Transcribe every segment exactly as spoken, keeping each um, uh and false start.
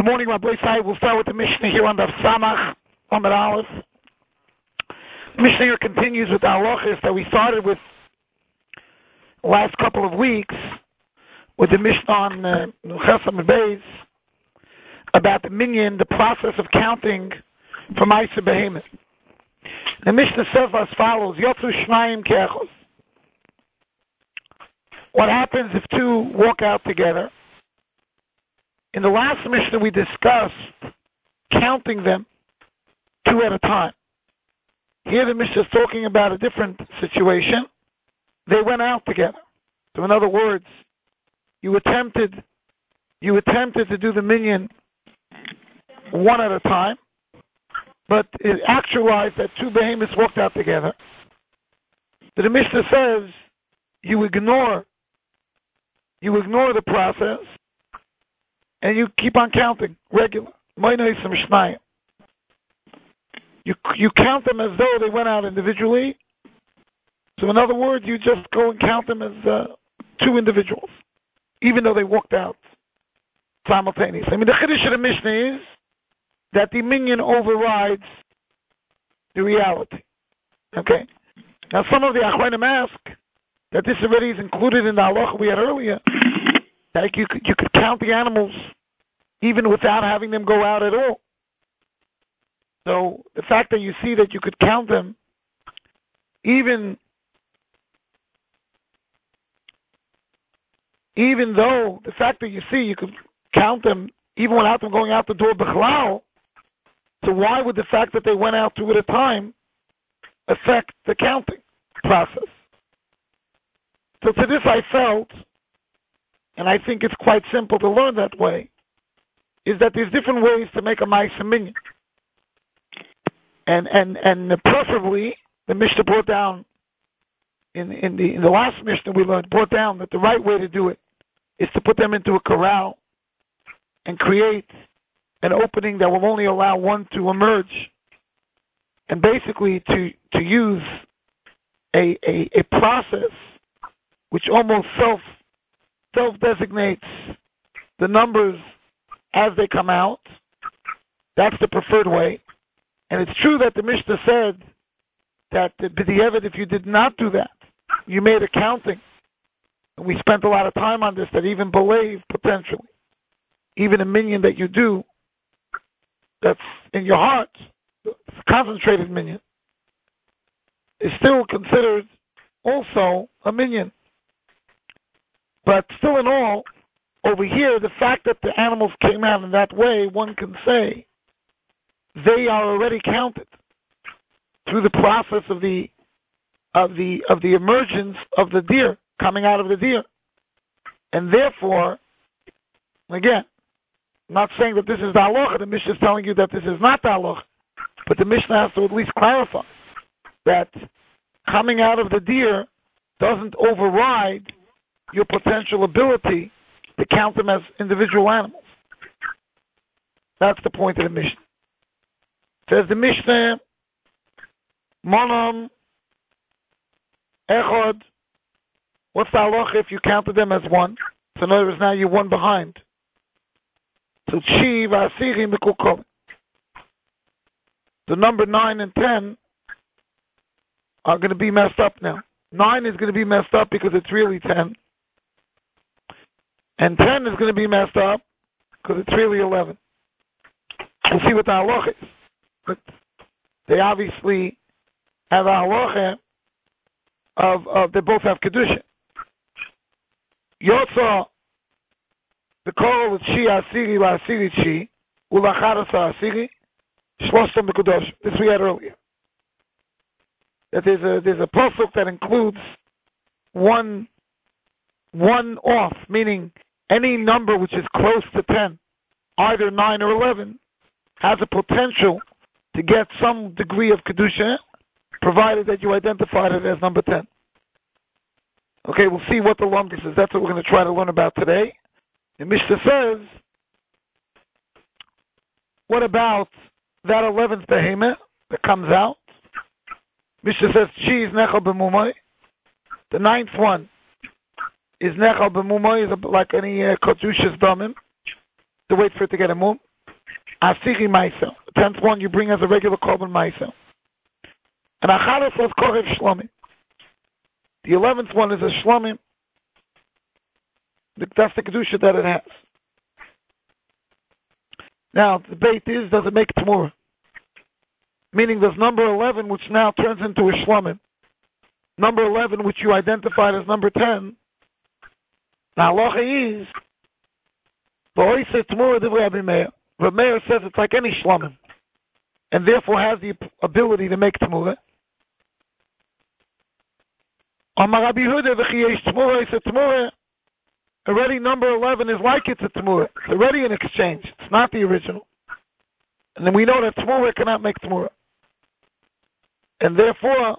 Good morning, Rabbi Sai. We'll start with the Mishnah here on the Samach, Amar Aleph. The Mishnah here continues with the halachas that we started with the last couple of weeks, with the Mishnah on Chesam and Beis, about the minyan, the process of counting from Ma'aser Behemoth. The Mishnah says as follows: Yotzu Shnayim Ke'echos. What happens if two walk out together? In the last Mishnah we discussed counting them two at a time. Here the Mishnah is talking about a different situation. They went out together. So in other words, you attempted you attempted to do the minyan one at a time, but it actualized that two behemoths walked out together. So the Mishnah says you ignore you ignore the process and you keep on counting regular. You you count them as though they went out individually. So in other words, you just go and count them as uh, two individuals, even though they walked out simultaneously. I mean, the chiddush of the Mishnah is that the minyan overrides the reality. Okay. Now, some of the achronim ask that this already is included in the halacha we had earlier, that you could, you could count the animals even without having them go out at all. So the fact that you see that you could count them even even though the fact that you see you could count them even without them going out the door b'chlal, so why would the fact that they went out two at a time affect the counting process? So to this I felt, and I think it's quite simple to learn that way, is that there's different ways to make a ma'aser minyan. And and and preferably, the Mishnah brought down in in the in the last Mishnah we learned brought down that the right way to do it is to put them into a corral and create an opening that will only allow one to emerge, and basically to to use a a, a process which almost self self designates the numbers as they come out. That's the preferred way. And it's true that the Mishnah said that the b'diavad, if you did not do that, you made a counting. And we spent a lot of time on this, that even believe potentially, even a minyan that you do, that's in your heart, it's a concentrated minyan, is still considered also a minyan. But still in all, over here, the fact that the animals came out in that way, one can say they are already counted through the process of the of the of the emergence of the deer coming out of the deer, and therefore, again, I'm not saying that this is the halacha. The Mishnah is telling you that this is not the halacha, but the Mishnah has to at least clarify that coming out of the deer doesn't override your potential ability to count them as individual animals. That's the point of the Mishnah. Says the Mishnah, Monam Echad. What's the halacha if you counted them as one? So in other words, now you're one behind. So Chi V'Asiri Mikukol. The number nine and ten are going to be messed up now. Nine is going to be messed up because it's really ten. And ten is going to be messed up because it's really eleven. We'll see what the halacha is. But they obviously have a halacha of, of they both have kedusha. Yotza the call of Chi Asiri La Asiri Chi Ulachar Asiri Shlostom B'Kudosh. This we had earlier. That there's a there's a pasuk that includes one one off, meaning any number which is close to ten, either nine or eleven, has a potential to get some degree of kedusha, provided that you identified it as number ten. Okay, we'll see what the lumdus is. That's what we're going to try to learn about today. The Mishnah says, what about that eleventh behemoth that comes out? Mishnah says, Chi is nechal b'mumay. The ninth one is nechal b'mumay, is like any uh, kodushas damim. To wait for it to get a mum. Asiri Maisa. The tenth one you bring as a regular Korban Maisa. And Achadas was Korev Shlomim. The eleventh one is a Shlomim. That's the Kedusha that it has. Now, the debate is, does it make Tamura? Meaning, does number eleven, which now turns into a Shlomim, number eleven, which you identified as number ten, now halacha is, V'oiseh Tamura Divrei Rabbi Meir. Rabbi Meir says it's like any Shlomim, and therefore has the ability to make Tamura. Amar Rabbi Yehuda v'chiyesh Tamura, Oiseh Tamura. Already number eleven is like it's a Tamura. It's already an exchange. It's not the original. And then we know that Tamura cannot make Tamura. And therefore,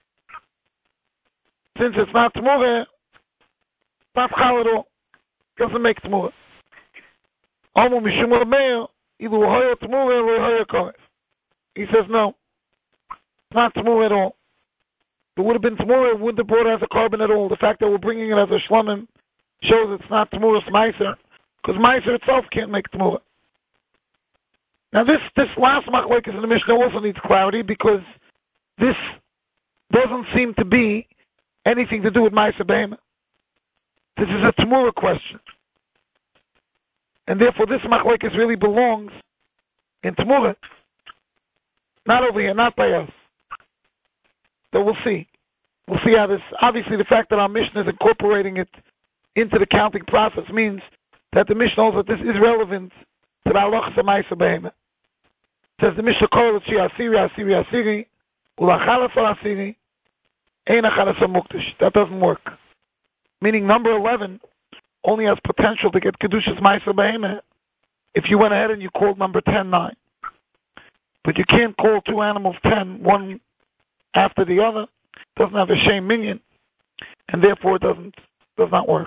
since it's not Tamura, it's not Chal at all. It doesn't make Tamura. Amu Mishum Rameir, Ilu Hoya Tamura, Ilu Hoya Korev. He says no. It's not Tamura at all. If it would have been Tamura, it wouldn't have brought it as a Korban at all. The fact that we're bringing it as a Shlomim shows it's not Tamura's Meiser, because Meiser itself can't make Tamura. Now this this last machlokes in the Mishnah also needs clarity, because this doesn't seem to be anything to do with Meiser Behemah. This is a Tamura question. And therefore this machlokes really belongs in Tamura. Not over here, not by us. So we'll see. We'll see how this, obviously the fact that our Mishnah is incorporating it into the counting process means that the Mishnah knows that this is relevant to the halachas of Ma'aser Behemah. It says the Mishnah Kol Shi Asiri Asiri Asiri Ulachalas Asiri Ein Achalas Mukdash. That doesn't work. Meaning number eleven only has potential to get Kedushas Ma'aser Behemah if you went ahead and you called number ten nine. But you can't call two animals ten, one after the other. It doesn't have a shame minion, and therefore it doesn't does not work.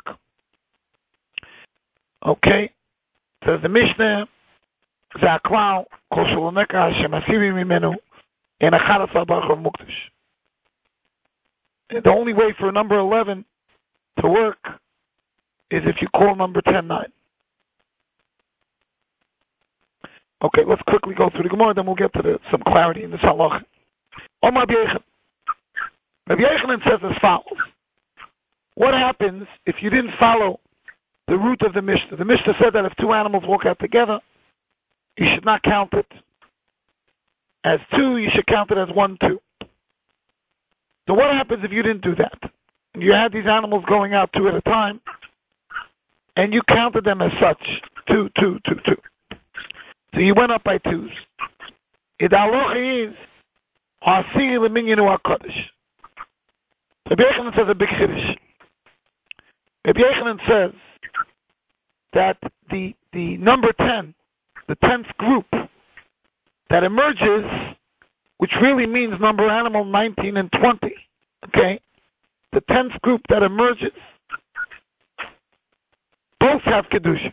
Okay, says the Mishnah, Zaklal Kol Shaloneka Hashem Asiri Mimenu in Achadas Abachav Mukdash. The only way for number eleven to work is if you call number ten nine. Okay, let's quickly go through the Gemara, then we'll get to the, some clarity in this halacha. Omar B'Yechon. Rabbi Yechanan says as follows. What happens if you didn't follow the route of the Mishnah? The Mishnah said that if two animals walk out together, you should not count it as two, you should count it as one, two. So what happens if you didn't do that? You had these animals going out two at a time, and you counted them as such, two, two, two, two. So you went up by twos. The halacha is, Asiri l'minyanu HaKadosh. Rabbi Yechanan says a big chiddush. Rabbi Yechanan says that the the number ten, the tenth group that emerges, which really means number animal nineteen and twenty, okay? The tenth group that emerges, both have Kedusha.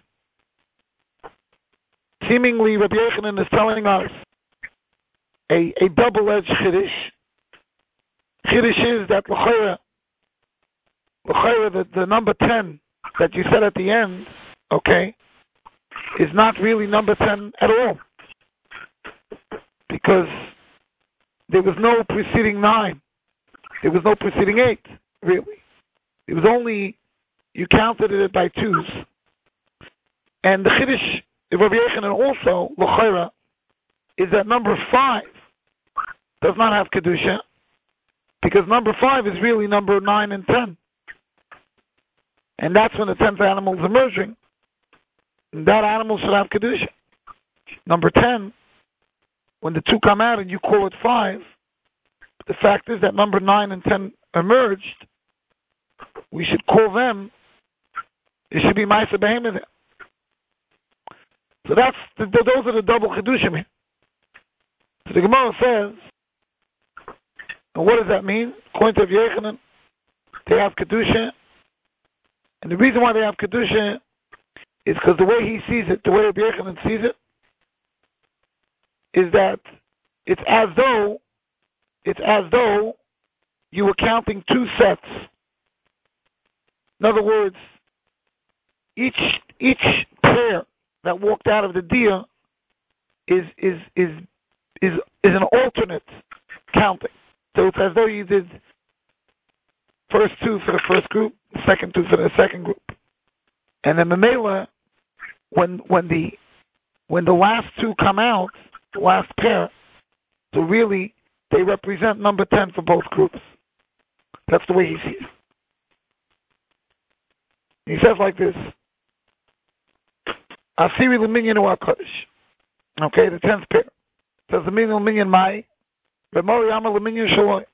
Seemingly, Rabbi Yechanan is telling us a, a double-edged chiddush. Chiddush is that l'chayra, l'chayra, the, the number ten that you said at the end, okay, is not really number ten at all. Because there was no preceding nine. There was no preceding eight, really. It was only, you counted it by twos. And the chiddush, Rabbi Yechanan also, l'chayra, is that number five does not have Kedusha, because number five is really number nine and ten. And that's when the tenth animal is emerging. And that animal should have Kedusha. Number ten, when the two come out and you call it five, the fact is that number nine and ten emerged, we should call them, it should be Ma'aser Behemah there. So that's, the, those are the double Kedushim here. So the Gemara says, and what does that mean? According to Rabbi Yechanan, they have Kedusha. And the reason why they have Kedusha is because the way he sees it, the way Rabbi Yechanan sees it, is that it's as though, it's as though you were counting two sets. In other words, each each pair that walked out of the deer is is is is is an alternate counting. So it's as though you did first two for the first group, second two for the second group, and then the Mamela, when when the when the last two come out, the last pair, so really they represent number ten for both groups. That's the way he sees it. He says like this: Asiri l'minyan hu HaKadosh. Okay, the tenth pair. It says the minyan l'minyan mai, v'mori amar l'minyan shaloi.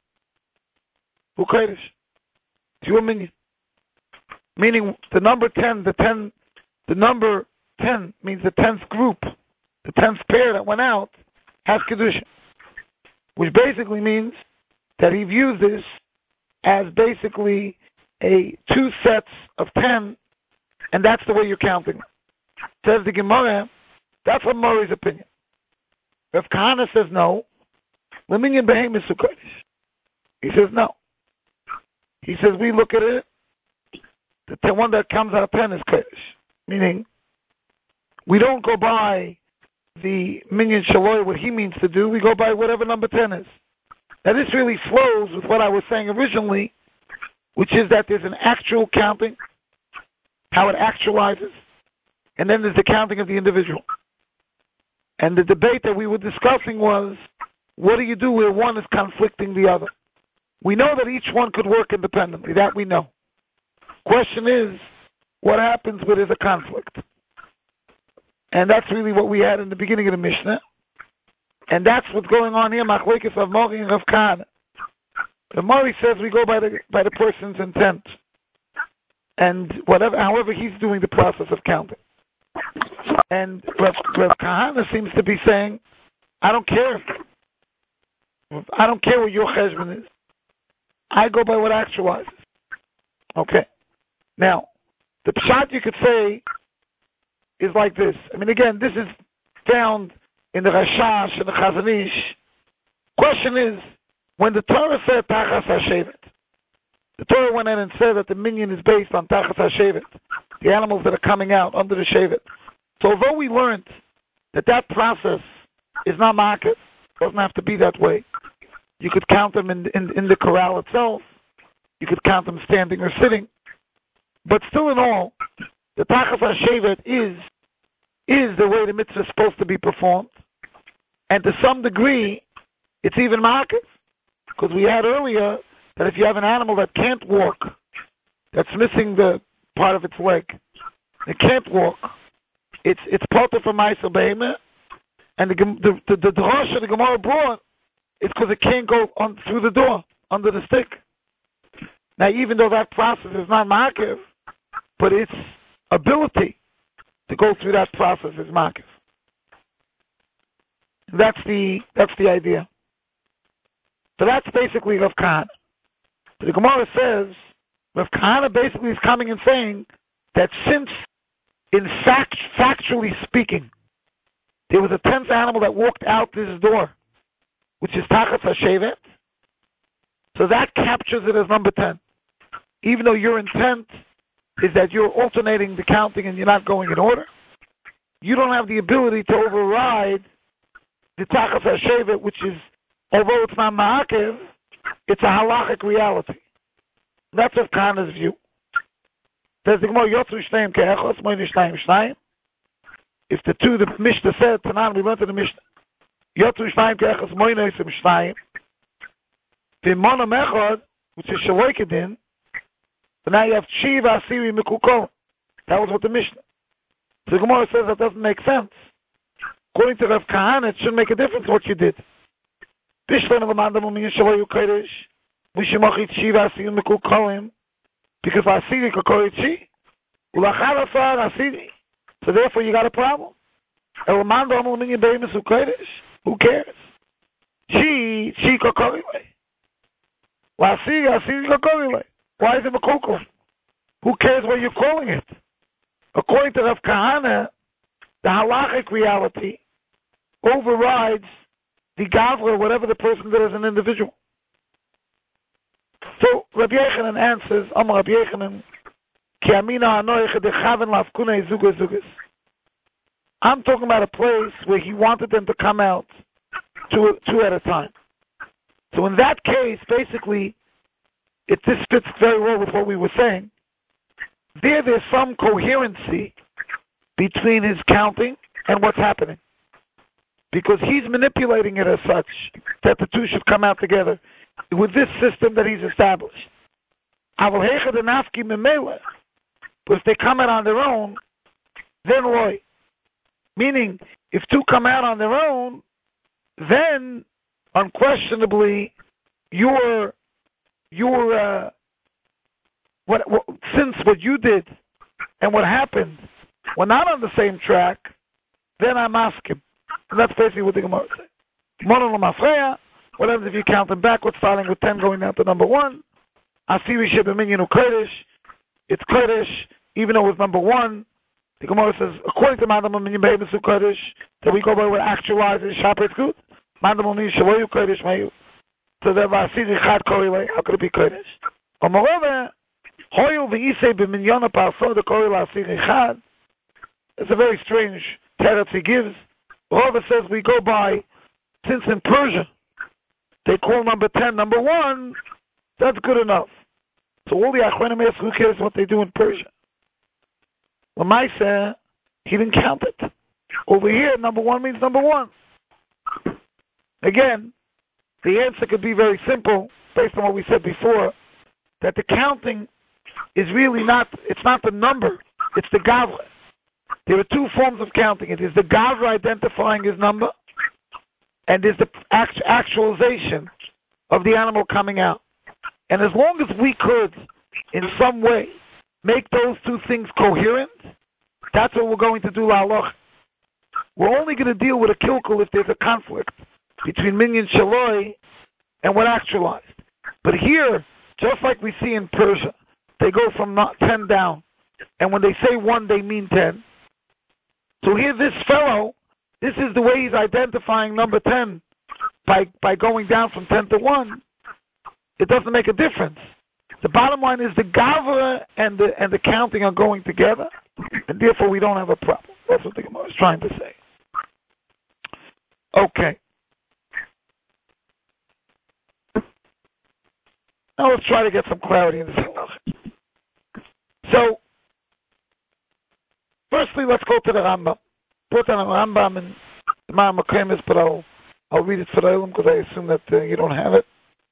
Hu Kodesh. It's your minyan. Meaning the number ten, the ten, the number ten means the tenth group, the tenth pair that went out has kedusha, which basically means that he views this as basically a two sets of ten, and that's the way you're counting. Says the Gemara, that's what Mori's opinion. Rav Kahana says no. L'minyan behemis hu kodesh. He says no. He says we look at it, the ten, one that comes out of ten is kodesh. Meaning, we don't go by the minyan shaloi, what he means to do, we go by whatever number ten is. Now this really flows with what I was saying originally, which is that there's an actual counting, how it actualizes, and then there's the counting of the individual. And the debate that we were discussing was, what do you do where one is conflicting the other? We know that each one could work independently, that we know. Question is, what happens when there's a conflict? And that's really what we had in the beginning of the Mishnah. And that's what's going on here, Machlekes of Mori and Rav Kahana. The Mori says we go by the by the person's intent, and whatever, however he's doing the process of counting. And Rav, Rav Kahana seems to be saying, I don't care. I don't care what your cheshbon is. I go by what actualizes. Okay. Now, the pshat you could say is like this. I mean, again, this is found in the Rashash and the Chazon Ish. Question is, when the Torah said Tachas HaShevet, the Torah went in and said that the minyan is based on Tachas HaShevet, the animals that are coming out under the Shevet. So although we learned that that process is not market, doesn't have to be that way. You could count them in, in, in the corral itself. You could count them standing or sitting. But still in all, the Tachas HaShevet is, is the way the mitzvah is supposed to be performed. And to some degree, it's even market. Because we had earlier that if you have an animal that can't walk, that's missing the part of its leg, it can't walk, it's it's potter for Ma'aser Behemah, and the the the, the drasha the Gemara brought is because it can't go on through the door under the stick. Now, even though that process is not makiv, but its ability to go through that process is makiv. That's the that's the idea. So that's basically Rav Kahana. The Gemara says Rav Kahana basically is coming and saying that since, in fact, factually speaking, there was a tenth animal that walked out this door, which is Tachas HaShevet, so that captures it as number ten. Even though your intent is that you're alternating the counting and you're not going in order, you don't have the ability to override the Tachas HaShevet, which is, although it's not ma'akev, it's a halachic reality. That's Rav Kahana's view. There's the Gemara, Yotzu Shnayim Ke'echos, Moini Shnayim Shnayim. If the two, the Mishnah said, Tanan, we went to the Mishnah, Yotzu Shnayim Ke'echos, Moini Shnayim Shnayim. The Monam Echad, which is Shaloikedin, so now you have Chiva Asiri Mikukol. That was what the Mishnah. So the Gemara says that doesn't make sense. According to Rav Kahana, it shouldn't make a difference what you did. Because Asiri Kokoichi, so therefore you got a problem. Who cares? Chi, Chi Kokorile. Why is it Makoko? Who cares what you're calling it? According to Rav Kahana, the halachic reality overrides the gavra, whatever the person did as an individual. So Rabbi Yechanan answers, Amar Rabbi Yechanan, Ki amina anoich dechaven lafkunei zugas zugas. I'm talking about a place where he wanted them to come out two, two at a time. So in that case, basically, it this fits very well with what we were saying. There, there's some coherency between his counting and what's happening. Because he's manipulating it as such that the two should come out together with this system that he's established. But if they come out on their own, then Roy. Meaning, if two come out on their own, then unquestionably your your uh, what, what since what you did and what happened were not on the same track, then I'm asking. And that's basically what the Gemara says. What happens if you count them backwards, starting with ten going down to number one? Asiri Shebeminyan Kodesh. It's Kodesh, even though it's number one. The Gemara says, according to Mandam Minyan Behemoth Kodesh, that we go by what actualizes Shapret Good. Mandam Minyan Shavoyu Kodesh Mayu. So that Asiri Chad Korele, how could it be Kodesh? Or moreover, Hoyul V'Isei B'Minyana Parso the Korele Asiri Chad. It's a very strange teretz he gives. Moreover says we go by, since in Persia they call number ten number one, that's good enough. So all the Achronim ask, who cares what they do in Persia? Lamaisa, he didn't count it. Over here, number one means number one. Again, the answer could be very simple, based on what we said before, that the counting is really not, it's not the number, it's the Gavra. There are two forms of counting. It is the Gavra identifying his number, and there's the act- actualization of the animal coming out. And as long as we could, in some way, make those two things coherent, that's what we're going to do la'aloch. We're only going to deal with a kilkul if there's a conflict between minyan shaloi and what actualized. But here, just like we see in Persia, they go from not ten down, and when they say one, they mean ten. So here, this fellow, this is the way he's identifying number ten by by going down from ten to one. It doesn't make a difference. The bottom line is the Gavra and the and the counting are going together, and therefore we don't have a problem. That's what the Gemara is trying to say. Okay. Now let's try to get some clarity in this halacha. So, firstly, let's go to the Rambam. Put on the Rambam and the Ma'amakemis, but I'll I'll read it for the Ilum because I assume that uh, you don't have it.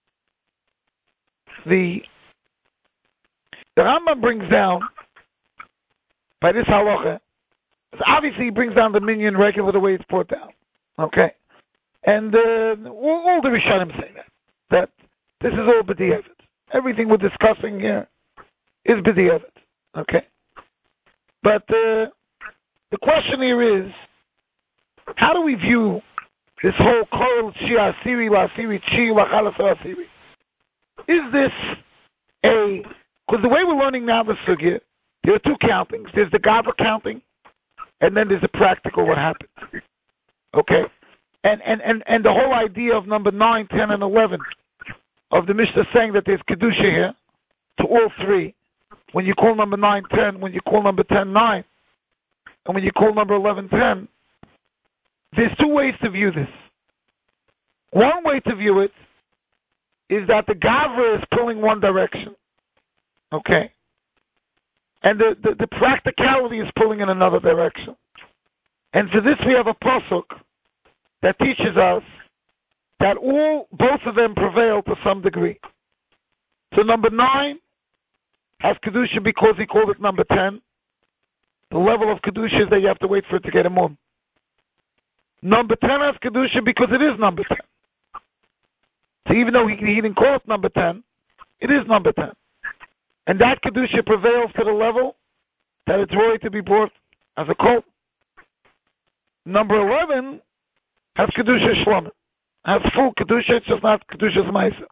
The The Rambam brings down, by this halacha, obviously he brings down the minyan regular the way it's brought down. Okay? And uh, all, all the Rishonim say that. That this is all b'di'evet. Everything we're discussing here is b'di'evet. Okay? But uh, the question here is, how do we view this whole Korel Chi Asiri La Asiri Chi La Chalas Asiri? Is this a... Because the way we're learning now the sugya, there are two countings. There's the Gavra counting, and then there's the practical what happens. Okay? And and, and, and the whole idea of number nine, ten, and eleven of the Mishnah saying that there's Kedusha here to all three. When you call number nine, ten, when you call number ten, nine, and when you call number eleven, ten, there's two ways to view this. One way to view it is that the Gavra is pulling one direction. Okay. And the, the, the practicality is pulling in another direction. And for this we have a pasuk that teaches us that all both of them prevail to some degree. So number nine has Kedusha because he called it number ten. The level of Kedusha is that you have to wait for it to get a mum. Number ten has Kedusha because it is number ten. So even though he, he didn't call it number ten, it is number ten. And that Kedusha prevails to the level that it's worthy to be brought as a kol. Number eleven has Kedusha Shlomim. Has full Kedusha, it's just not Kedusha's Maisa.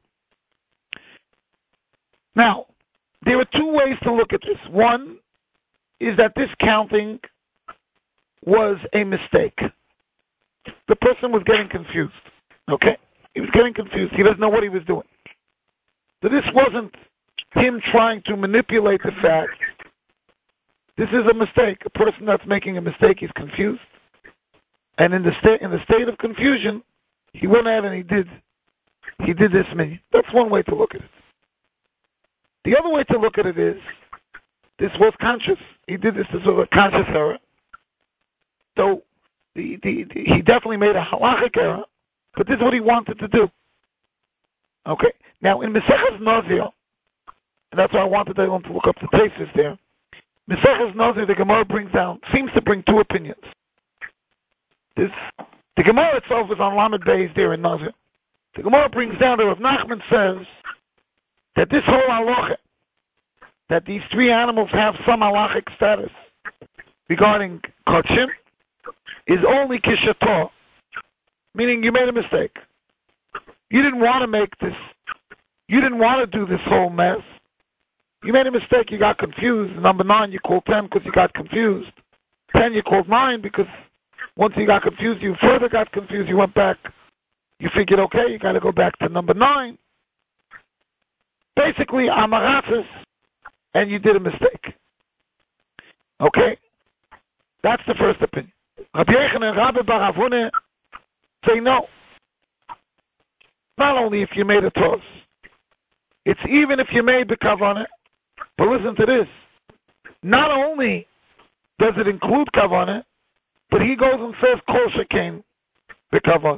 Now, there are two ways to look at this. One is that this counting was a mistake. The person was getting confused. Okay? He was getting confused. He doesn't know what he was doing. So this wasn't him trying to manipulate the fact. This is a mistake. A person that's making a mistake, he's confused. and in the state in the state of confusion, he went out and he did he did this minyan. That's one way to look at it. The other way to look at it is this was conscious. He did this as a conscious error. So the, the, the, he definitely made a halachic error, but this is what he wanted to do. Okay. Now in Maseches Nazir, and that's why I wanted everyone to look up the thesis there. Maseches Nazir, the Gemara brings down, seems to bring two opinions. This, the Gemara itself is on Lamed Beis there in Nazir. The Gemara brings down that Rav Nachman says that this whole halacha, that these three animals have some halachic status regarding kachim, is only kishator, meaning you made a mistake. You didn't want to make this, you didn't want to do this whole mess. You made a mistake, you got confused. Number nine, you called ten because you got confused. Ten, you called nine because once you got confused, you further got confused. You went back, you figured, okay, you got to go back to number nine. Basically, amaratzis, and you did a mistake. Okay? That's the first opinion. Rabbi Yochanan and Rabbi Bar Avuna say no. Not only if you made a toss, it's even if you made the kavanah. But listen to this. Not only does it include kavanah, but he goes and says kol shekain the kavanah.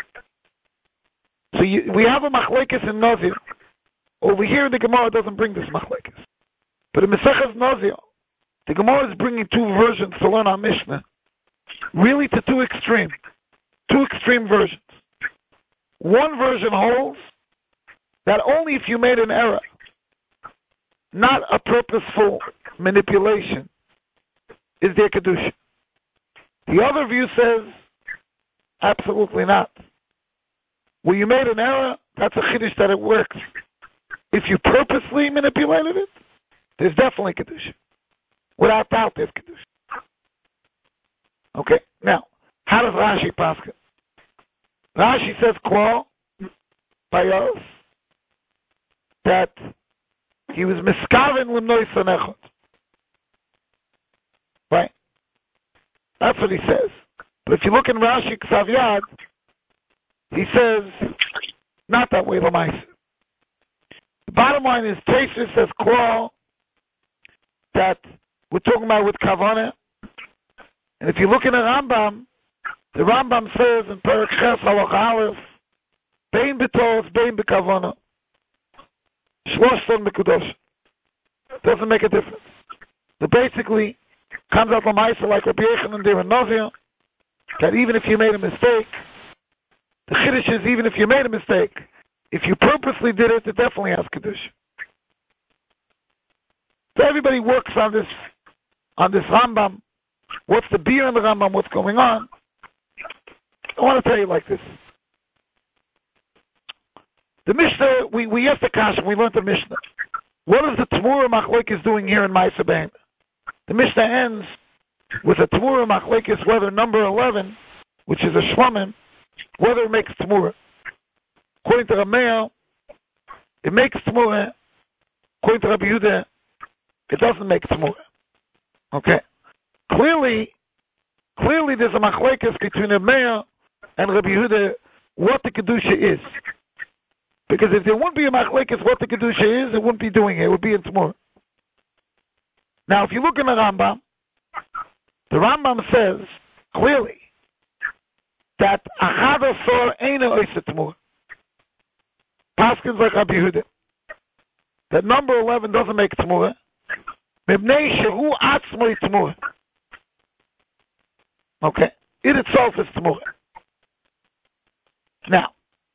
So you, we have a machlekes in Nazir. Over here, the Gemara doesn't bring this machlekes. But in Maseches Nazir, the Gemara is bringing two versions to learn our Mishnah. Really to two extreme. Two extreme versions. One version holds that only if you made an error, not a purposeful manipulation, is there kedusha. The other view says, absolutely not. When you made an error, that's a chiddush that it works. If you purposely manipulated it, there's definitely kedusha. Without doubt, there's kedusha. Okay, now, how does Rashi paskin? Rashi says, "Qual by us that he was miskaven limnoi sanechot." Right? That's what he says. But if you look in Rashi Ksav Yad, he says not that way. L'maisa. The bottom line is, Tosfos says, "Qual that we're talking about with kavanah." And if you look in the Rambam, the Rambam says in Perek Ches Halacha Aleph, "Bein b'tos, bein b'kavanah, shloshton b'kudosh." Doesn't make a difference. It basically comes out l'maisa like Rabbi Yochanan there in Nazir, that even if you made a mistake, the chiddush is even if you made a mistake, if you purposely did it, it definitely has kedusha. So everybody works on this on this Rambam. What's the beer in the Rambam? What's going on? I want to tell you like this. The Mishnah, we, we asked the Kasha, we learned the Mishnah. What is the Tamura Machlekes doing here in Ma'aseh Be'em? The Mishnah ends with a Tamura Machlekes, whether number eleven, which is a Shlamim, whether it makes Tamura. According to Rameir, it makes Tamura. According to Rabbi Yehuda, it doesn't make Tamura. Okay? Clearly, clearly there's a machlekes between Rameir and Rabbi Yehuda what the kedusha is. Because if there wouldn't be a machlekes what the kedusha is, it wouldn't be doing it. It would be in Tamura. Now, if you look in the Rambam, the Rambam says clearly that achad asor eina oiseh Tamura. Paskins like Rabbi Yehuda, that number eleven doesn't make Tamura. Mibnei shehu atzmoi Tamura. Okay, it itself is Tamura. Now,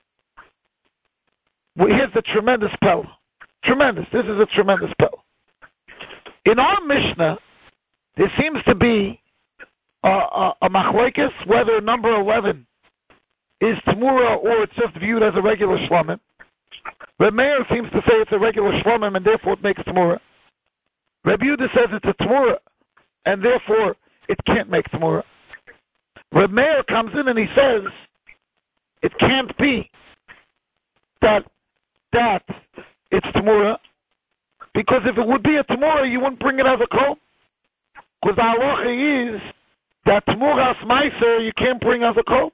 well, here's the tremendous spell. Tremendous. This is a tremendous spell. In our Mishnah, there seems to be a, a, a machlekes whether number eleven is Tamura or it's just viewed as a regular shlamim. Reb Meir seems to say it's a regular shlamim and therefore it makes Tamura. Reb Yehuda says it's a Tamura and therefore it can't make Tamura. Reb Meir comes in and he says it can't be that that it's Tamura, because if it would be a Tamura, you wouldn't bring it as a kol. Because the halacha is that Tmuras Meiser you can't bring as a kol.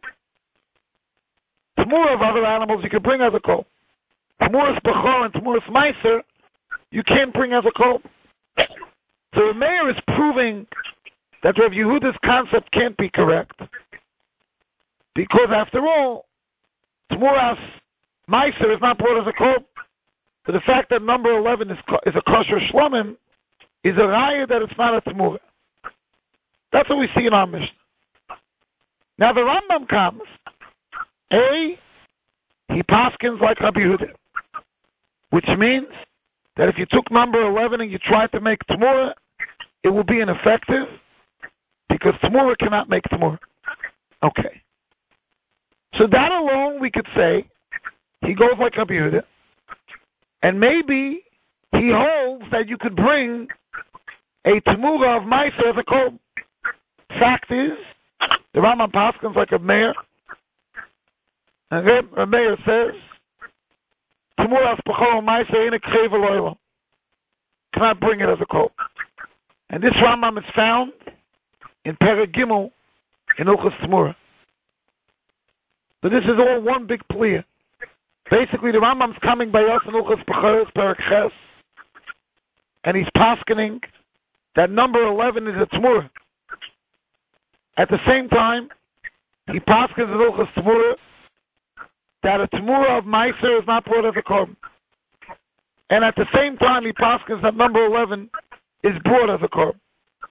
Tmura of other animals you can bring as a kol. Tmuras Bechor and Tmuras Meiser you can't bring as a kol. So the mayor is proving that Rav Yehuda's concept can't be correct. Because after all, Tmuras Meiser is not brought as a kol. But the fact that number eleven is, is a kosher shlomim is a raya that it's not a Tmura. That's what we see in our Mishnah. Now the Rambam comes. A, he paskins like Rabbi Yehuda, which means that if you took number eleven and you tried to make Tmura, it will be ineffective because Tmura cannot make Tmura. Okay. So that alone we could say he goes like Rabbi Yehuda, and maybe he holds that you could bring a Tmura of Meiser as a kol. Fact is, the Rambam paskins like a mayor, and then the mayor says, Tmuras Bechor Meiser in a Krevel Oilo. Cannot bring it as a kol. And this Rambam is found in Perek Gimel in Hilchos Tmura. But this is all one big plea. Basically, the Rambam's coming by us in Hilchos Bechor, Perek Ches, and he's paskening that number eleven is a Tmura. At the same time, he paskins in Hilchos Tmura that a Tmura of Meiser is not brought as a korban. And at the same time, he paskins that number eleven is brought as a korban.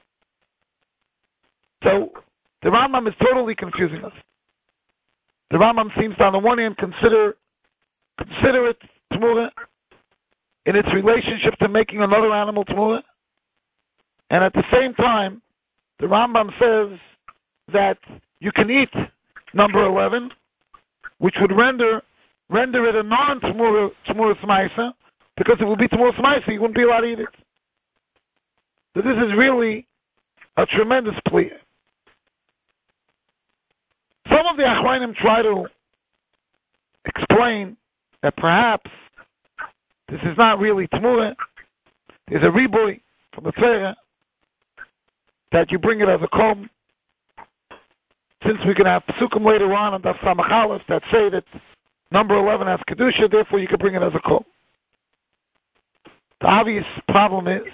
So, the Rambam is totally confusing us. The Rambam seems to, on the one hand, consider consider it Tmura in its relationship to making another animal Tmura. And at the same time, the Rambam says that you can eat number eleven, which would render render it a non-Tmura Tmuras Meiser, because it would be Tmuras Meiser, you wouldn't be allowed to eat it. So this is really a tremendous plea. Some of the Achronim try to explain that perhaps this is not really Tmura. There's a riboy from the Torah that you bring it as a kom. Since we can have psukim later on on Daf Samach Aleph that say that number eleven has kedusha, therefore you can bring it as a kom. The obvious problem is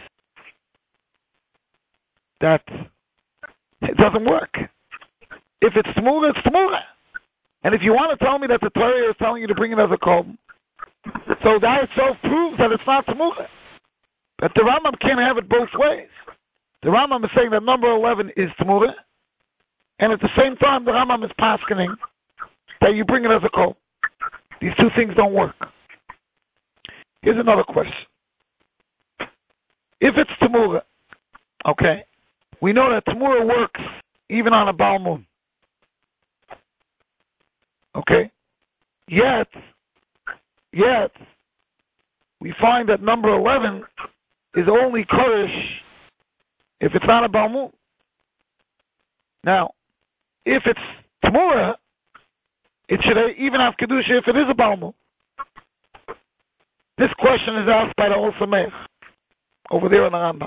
that it doesn't work. If it's Tmura, it's Tmura. And if you want to tell me that the Torah is telling you to bring it as a kom, so that itself proves that it's not Tmura. But the Rambam can't have it both ways. The Rambam is saying that number eleven is Tmura, and at the same time the Rambam is paskening that you bring it as a kol. These two things don't work. Here's another question. If it's Tmura, okay, we know that Tmura works even on a Baal Moon. Okay? Yet, yet, we find that number eleven is only Kodesh if it's not a Baal Moon. Now, if it's Tmura, it should even have Kedusha if it is a Baal Moon. This question is asked by the Or Sameach over there in the Rambam.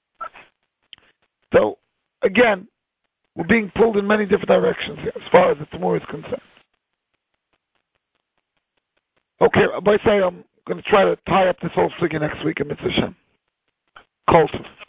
So, again, we're being pulled in many different directions here as far as the Tmura is concerned. Okay, but I say I'm going to try to tie up this whole figure next week in Mitzvah Shem. Kol Tov.